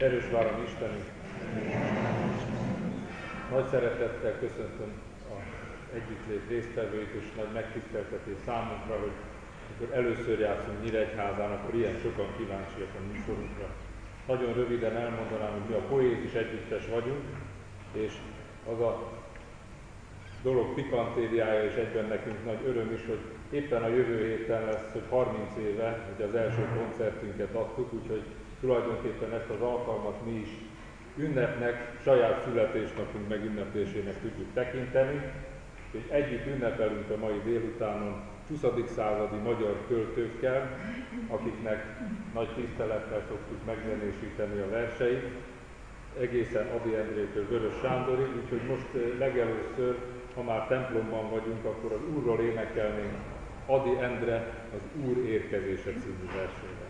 Erős várom Istenünk! Nagy szeretettel köszöntöm az együttlét résztvevőit, és nagy megtiszteltetés számunkra, hogy amikor először játszunk Nyíregyházán, akkor ilyen sokan kíváncsiak a műsorunkra. Nagyon röviden elmondanám, hogy mi a Poézis együttes vagyunk, és az a dolog pikantériája, és egyben nekünk nagy öröm is, hogy éppen a jövő héten lesz, hogy 30 éve, hogy az első koncertünket adtuk, úgyhogy tulajdonképpen ezt az alkalmat mi is ünnepnek, saját születésnapunk megünneplésének tudjuk tekinteni, és együtt ünnepelünk a mai délutánon 20. századi magyar költőkkel, akiknek nagy tisztelettel szoktuk megzenésíteni a verseit, egészen Ady Endrétől Vörös Sándorig, úgyhogy most legelőször, ha már templomban vagyunk, akkor az Úrról énekelnénk Ady Endre az Úr érkezése című versével.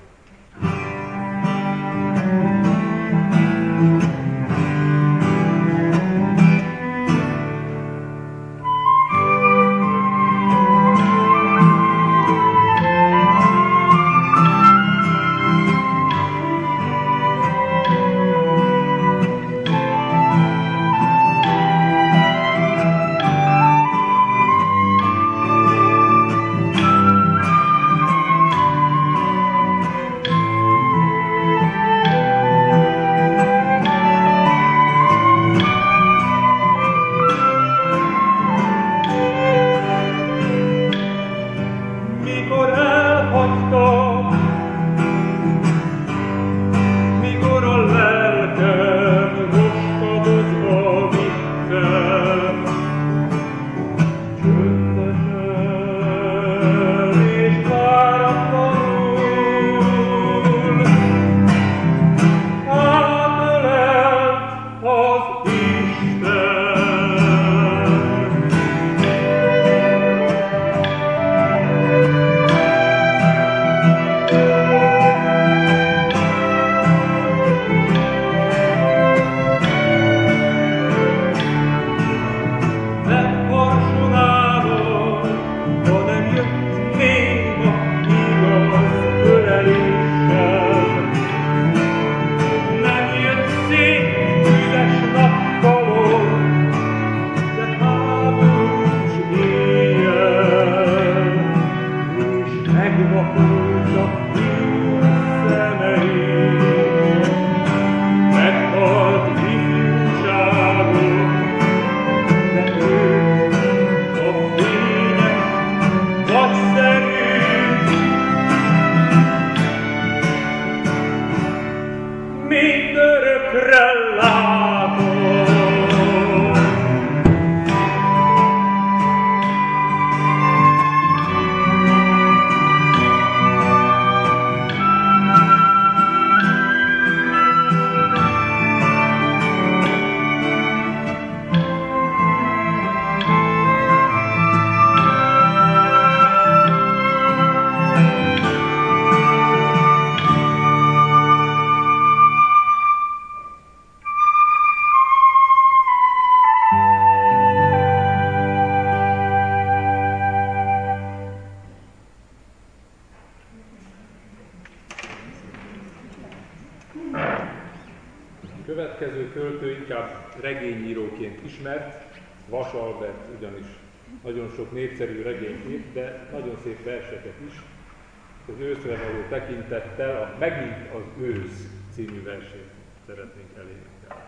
Következő költő inkább regényíróként ismert, Vas Albert ugyanis nagyon sok népszerű regényt írt, de nagyon szép verseket is. Az őszre való tekintettel a Megint az ősz című versét szeretnénk elénekelni.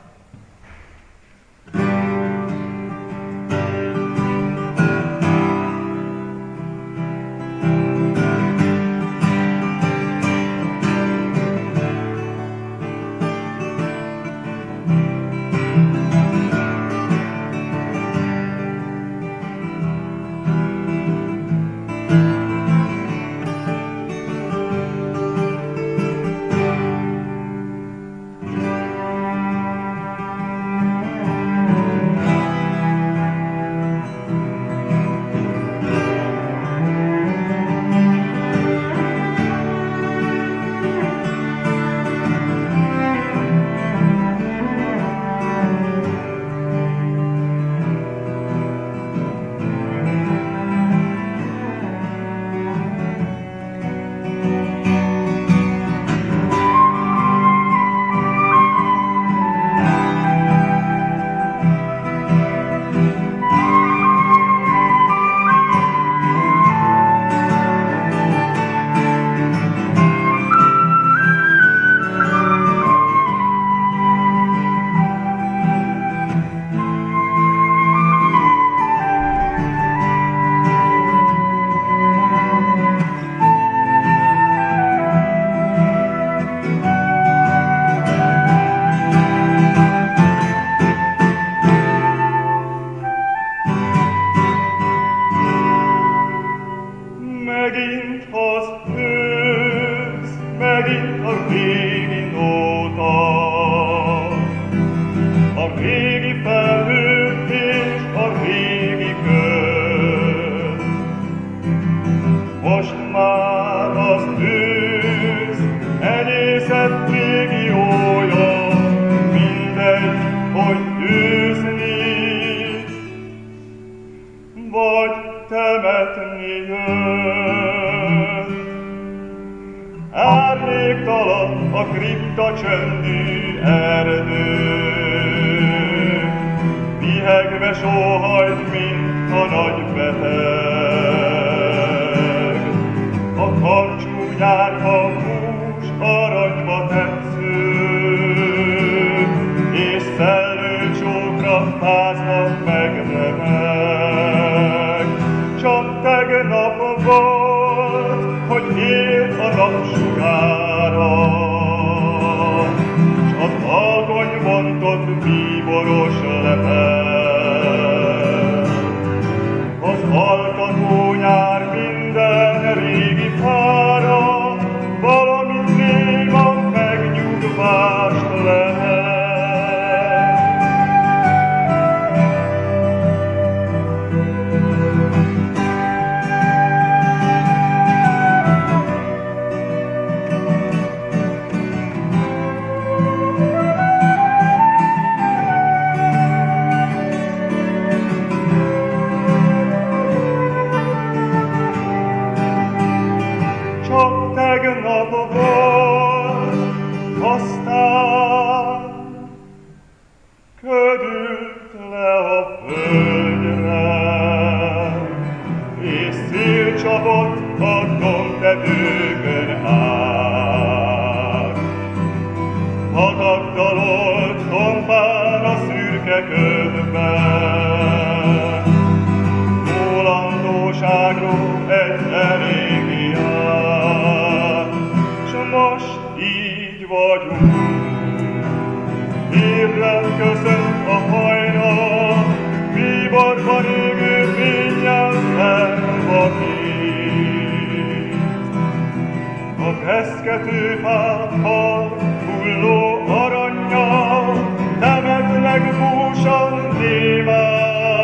zöldű erdő. Vihegve sóhajt, mint a nagy beteg. A karcsú nyárfa hús aranyba tetsző, és szellőcsókra fáznak meg remek. Csak tegnap volt, hogy élt a napsugára, s az alkony bontott bíboros lepel. Az altató nyár minden régi fára valami néma megnyugvást lehet. Tegnap volt, aztán ködült le a földre, és szél csapott a dombtetőkön át. Patakdalolt tompán a szürke ködben, Mólandóságról egy elégiát, s most így vagyunk. Hírrel köszönt a hajnal, bíborban égő fénnyel felvakít. A reszkető fákkal hulló arannyal temetnek búsan némán.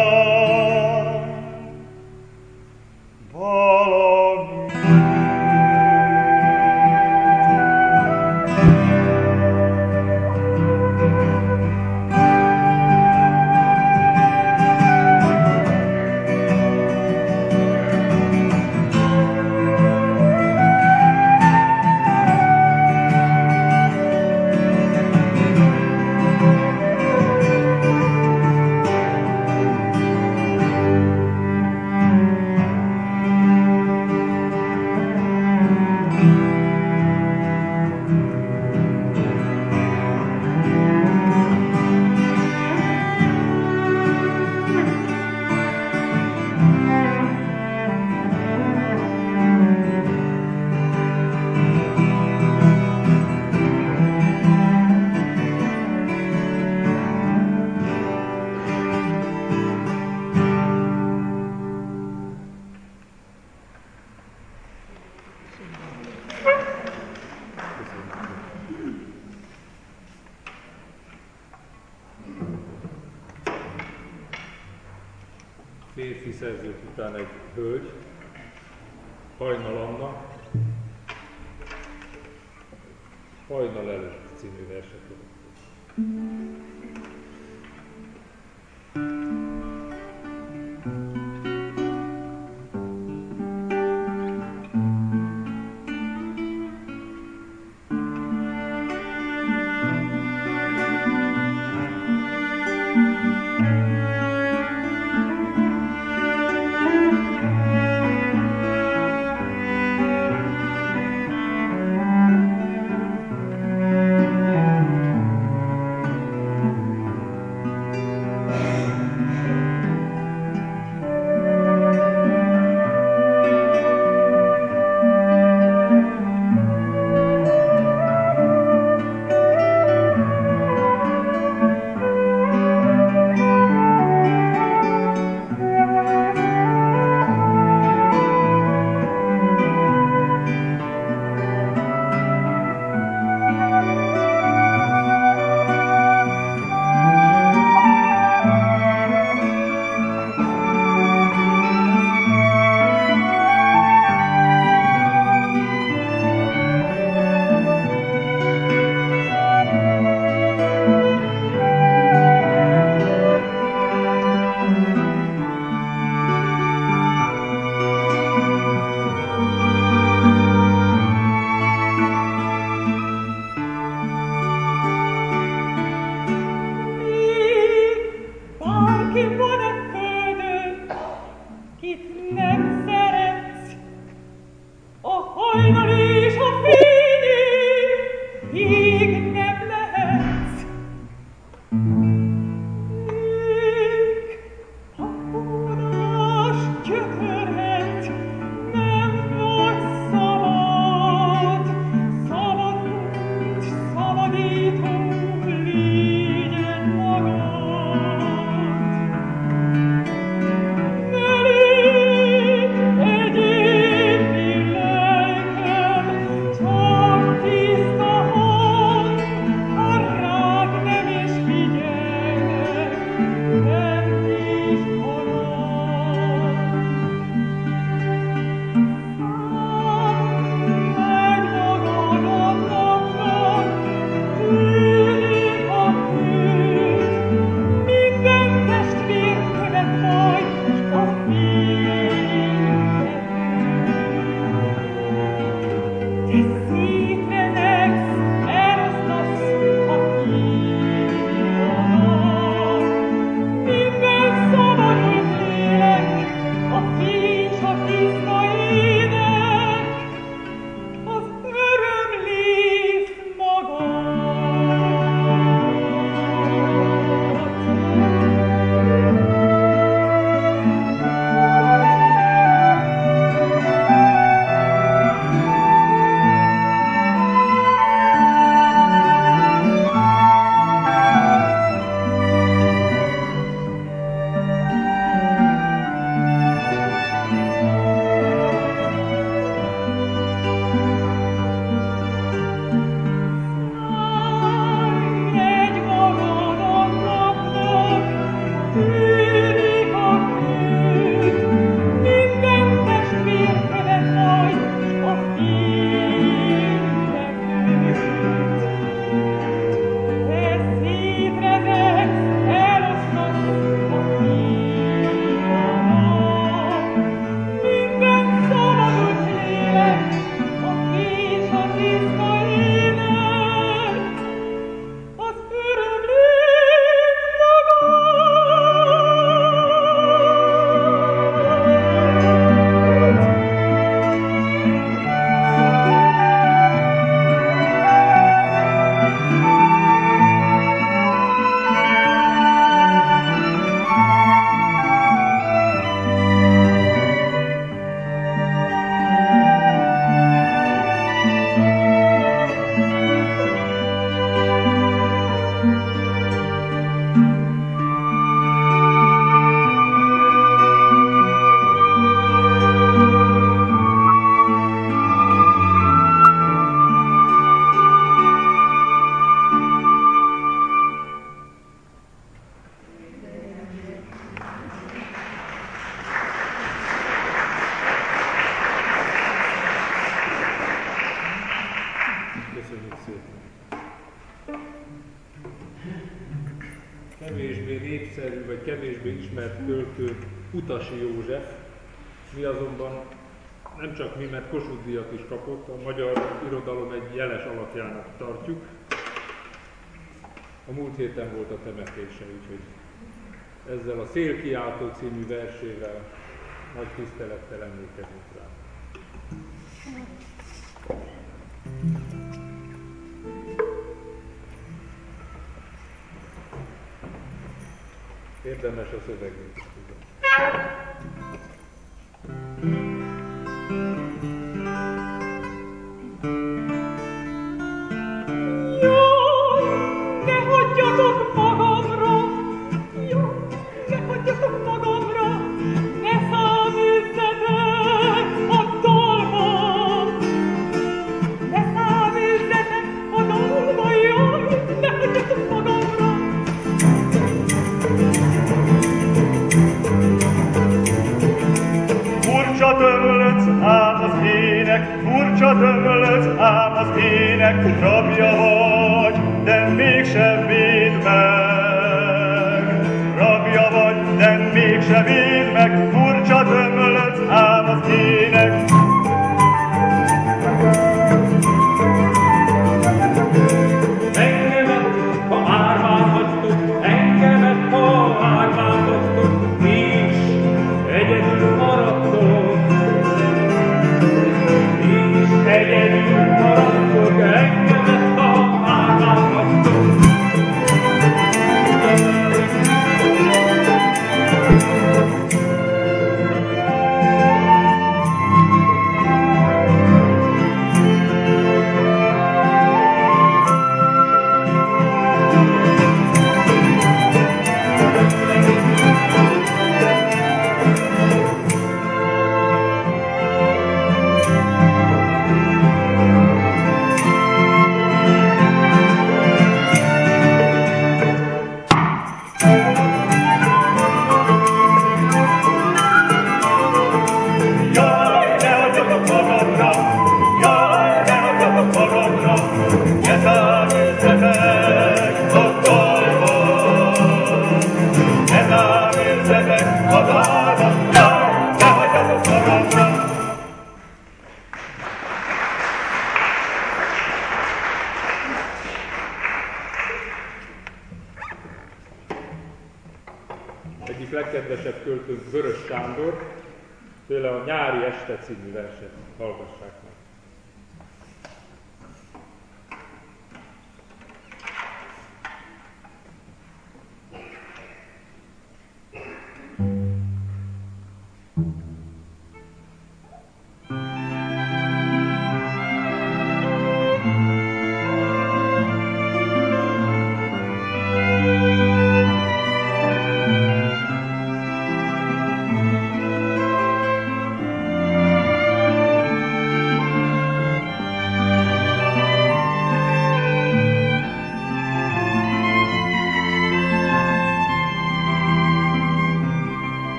Férfi szerzők után egy hölgy, Hajnal Anna, Hajnal előtt című verset. kevésbé népszerű vagy kevésbé ismert költő Utasi József. Mi azonban nem csak mi, mert Kossuth-díjat is kapott, a magyar irodalom egy jeles alakjának tartjuk. A múlt héten volt a temetése, úgyhogy ezzel a Szélkiáltó című versével nagy tisztelettel emlékezünk rá. Érdemes a szövegét is tudni. Furcsa dömlöc, ám az ének rabja vagy, de mégsem véd meg. Rabja vagy, de mégsem véd meg, furcsa dömlöc, ám az ének. Engemet, ha árván hagytok, engemet, ha árván hagytok, ti is egyedül maradtok. Egyedül maradtok, engemet, ha árván hagytok. Egyik legkedvesebb költőnk Vörös Sándor, tőle a Nyári este című verset hallgassák meg.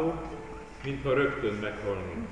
váló, mintha rögtön meghalnék.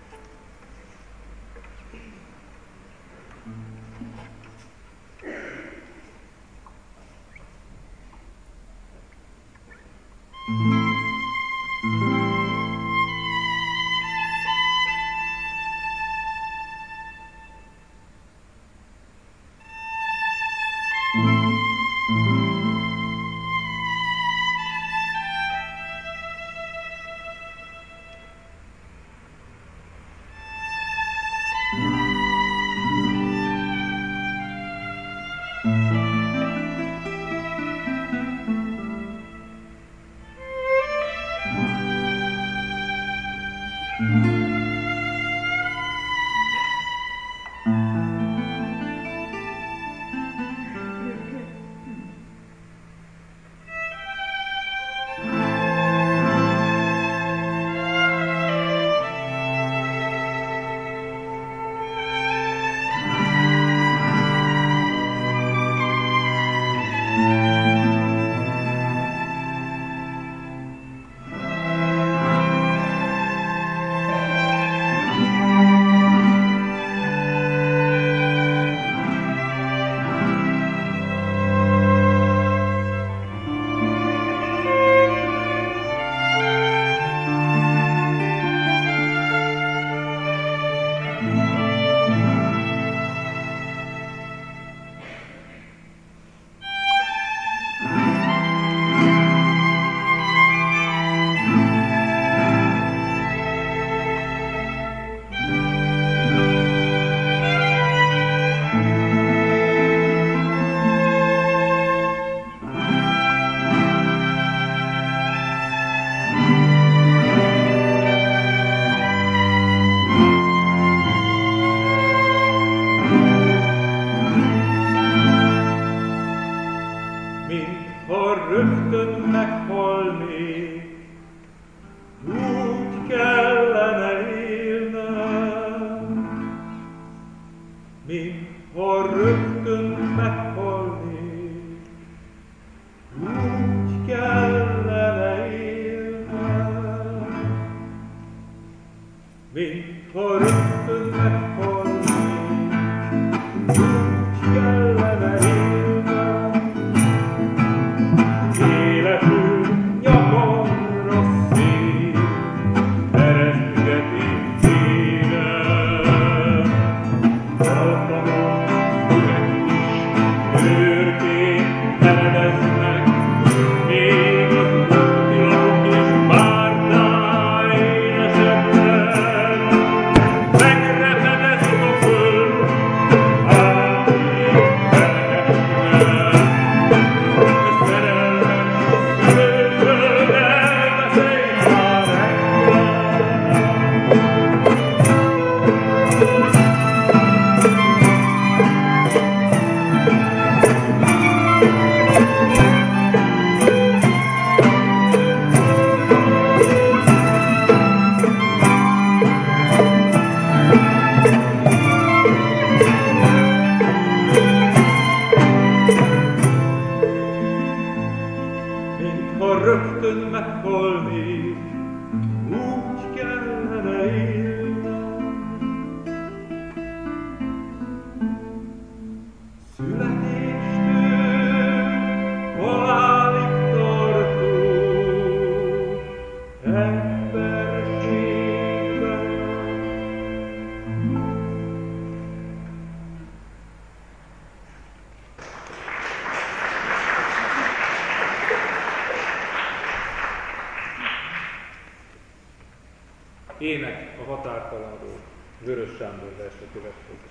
Ének a határtalanról, Vörös Sándor verse következik.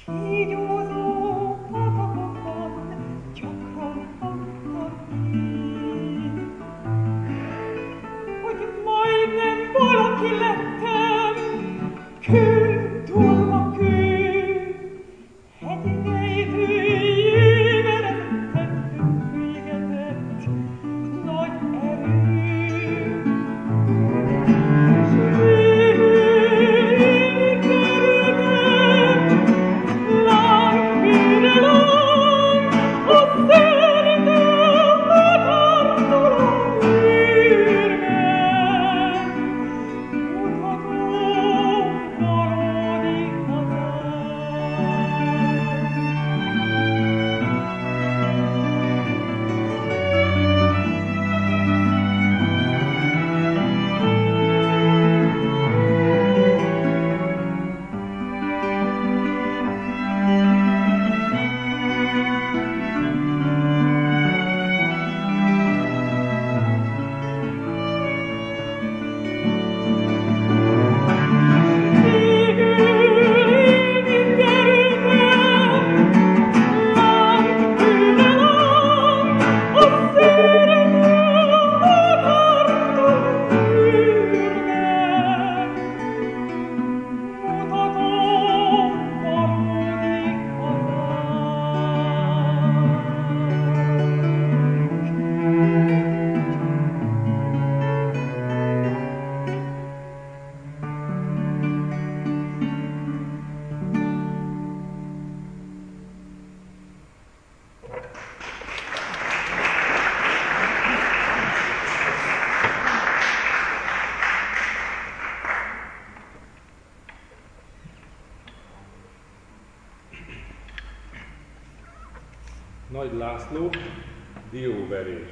Nagy László, dióverés.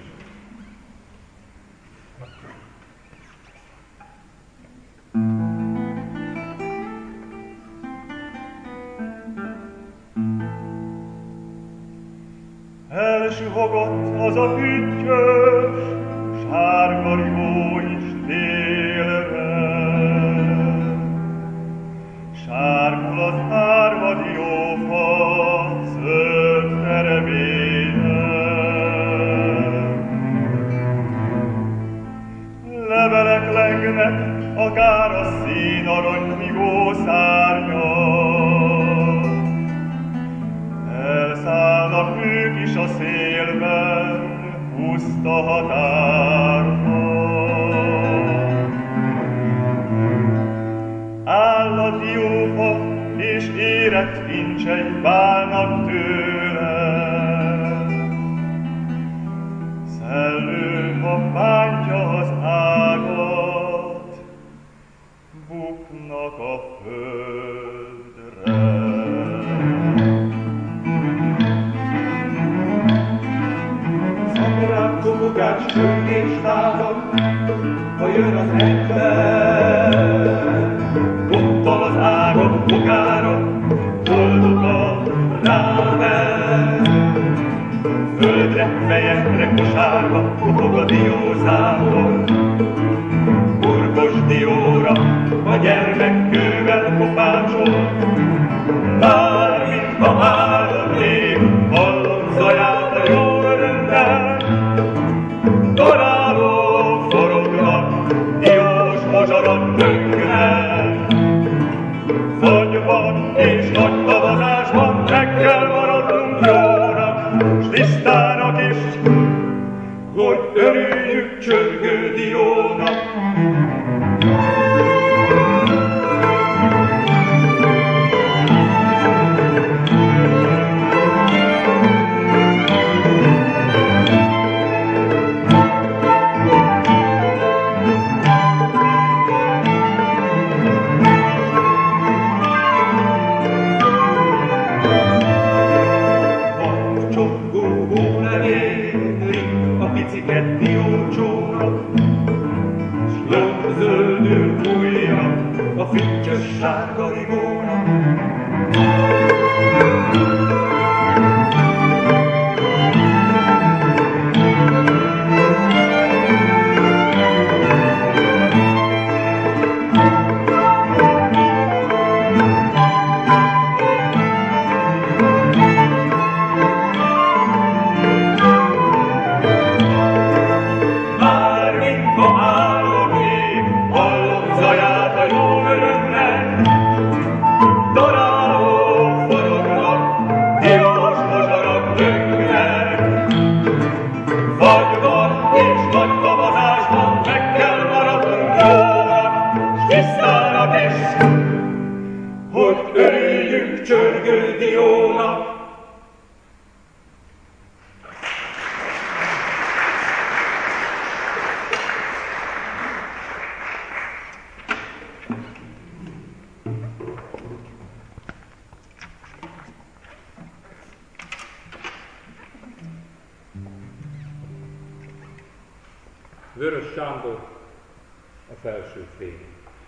Elsuhogott az a hüttyös, sárga rihó is délre. Sárgul az árva diófa, zöld tereménye. Levelek lengnek, akár a színarany higó szárnyal. Elszállnak ők is a szélben, puszta határban. Áll a diófa, és érett kincsei válnak tőle. Szellő, ha bántja az ágat, buknak a földre. Szaporák, kopogás, csörgés, támak, ha jön az ember. Bottal az ágat magára, boldogan ráver. Földre, fejekre, kosárba, kopog a diózápor. Burgos dióra, a gyermek kővel kopácsol. Bármint ma állat ég, hallom zaját a jó örömmel. Darálók forognak, diós mazsarak döngnek. Fagyban és nagy tavazásban meg kell maradnunk jónak, s tisztának is, hogy örüljük csörgő diónak. csörgő diónak. Vörös Sándor, a felső fény.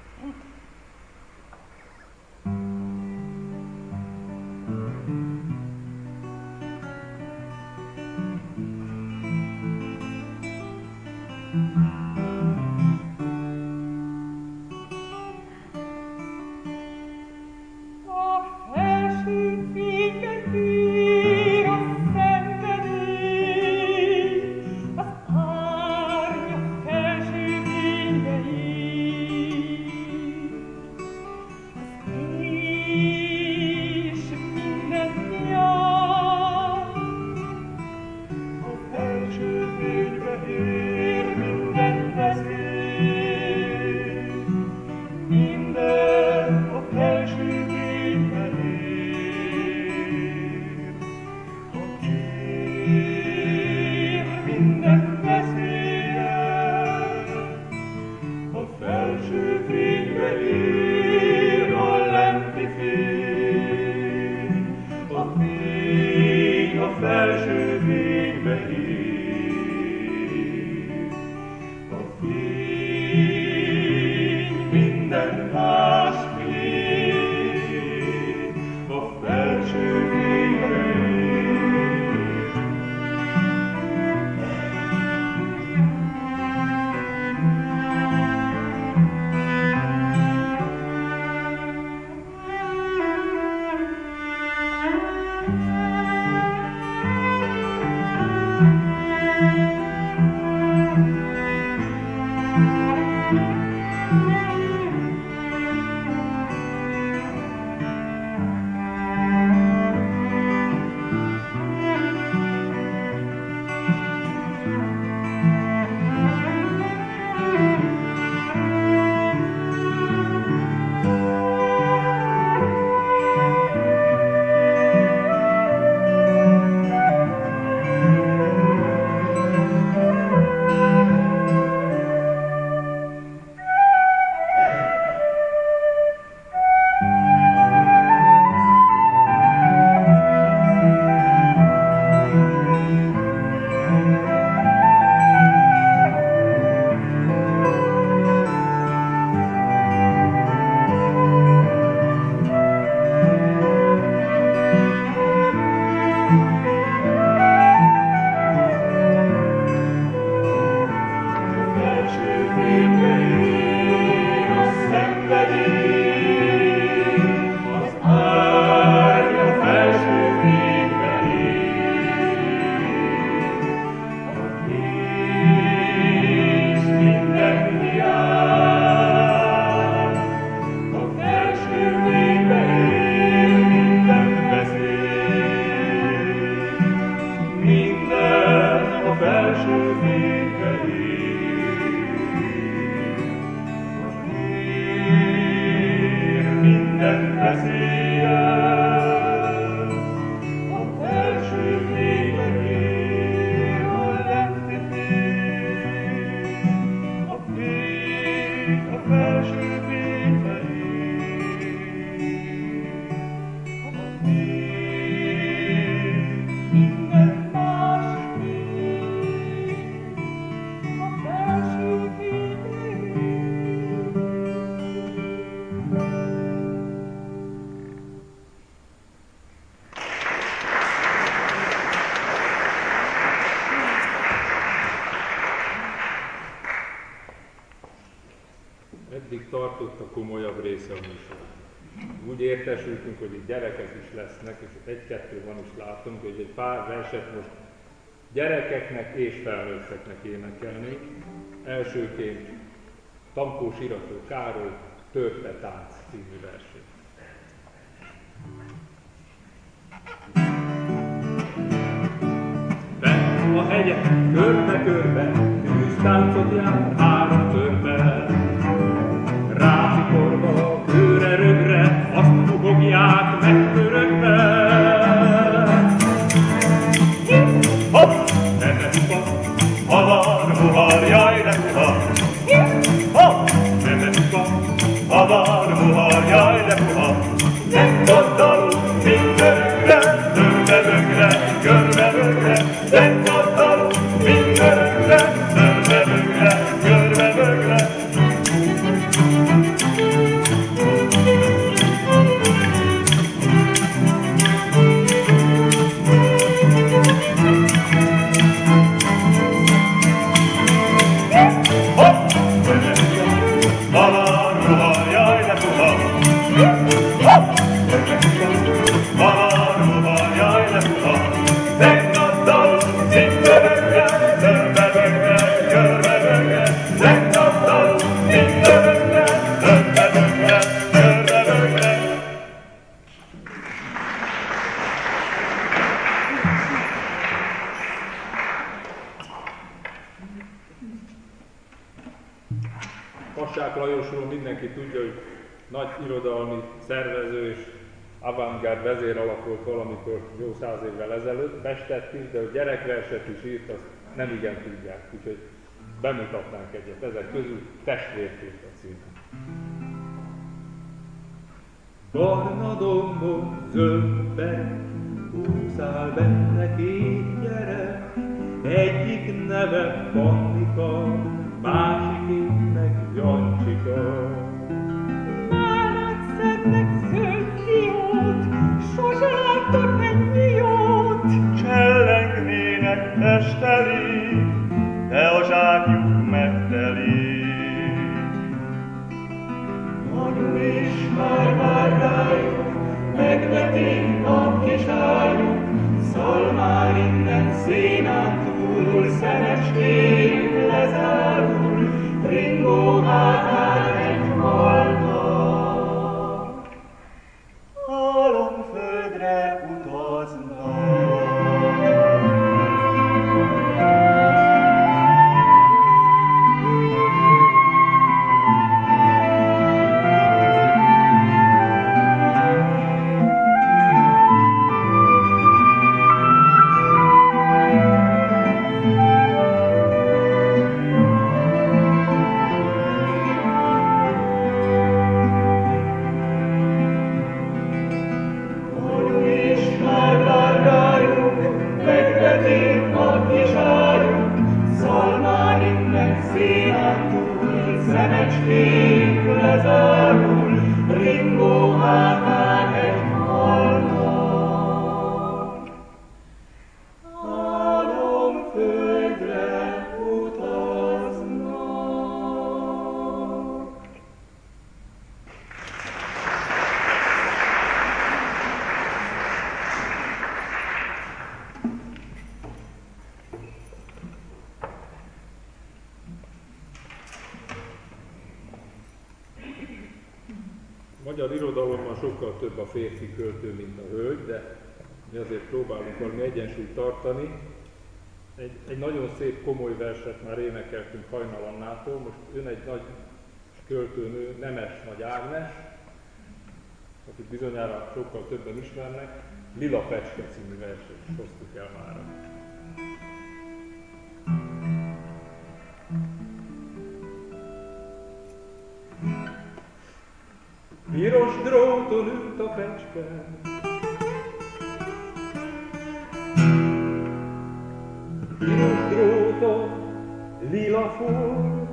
Eddig tartott a komolyabb része a műsor. Úgy értesültünk, hogy itt gyerekek is lesznek, és egy-kettő van is látunk, hogy egy pár verset most gyerekeknek és felnőtteknek énekelnék. Elsőként Tankós Irattó Károly Törpe tánc című versét. Fenn a hegyek, körbe-körbe, tűztáncot jár, három törpe. Rácikorba, kőre-rögre, azt fogják megtörökbe. Hampcsák Lajosról mindenki tudja, hogy nagy irodalmi szervező és avantgárd vezéralak volt valamikor jó 100 évvel ezelőtt, festett is, de hogy gyerekverset is írt, azt nem igen tudják, úgyhogy bemutatnánk egyet. Ezek közül Testvérkép a cím. Barna dombon zöldben úszál benne két gyerek, egyik neve Pannika, másikik meg Jancsika. Állat szednek zöld fiót, sose láttak ennyi jót. Csellengnének testeli, de a zsákjuk megteli. Anyu is már vár rájuk, megvetik a kis ájuk, szól már innen színán túl, szemecskék lezárul, ringó hátán egy holnak, Álomföldre utaznak. szemecskék lezárul, ringó hátán egy halnak. Álomföldre utaznak. Magyar irodalomban sokkal több a férfi költő, mint a hölgy, de mi azért próbálunk valami egyensúlyt tartani. Egy nagyon szép, komoly verset már énekeltünk Hajnal Annától, most jön egy nagy költőnő, Nemes Nagy Ágnes, akit bizonyára sokkal többen ismernek, Lila Fecske című verset hoztuk el mára. Piros dróton ült a fecske, piros dróton lila fúr,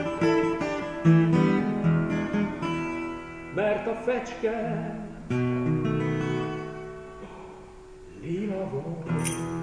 mert a fecske lila volt.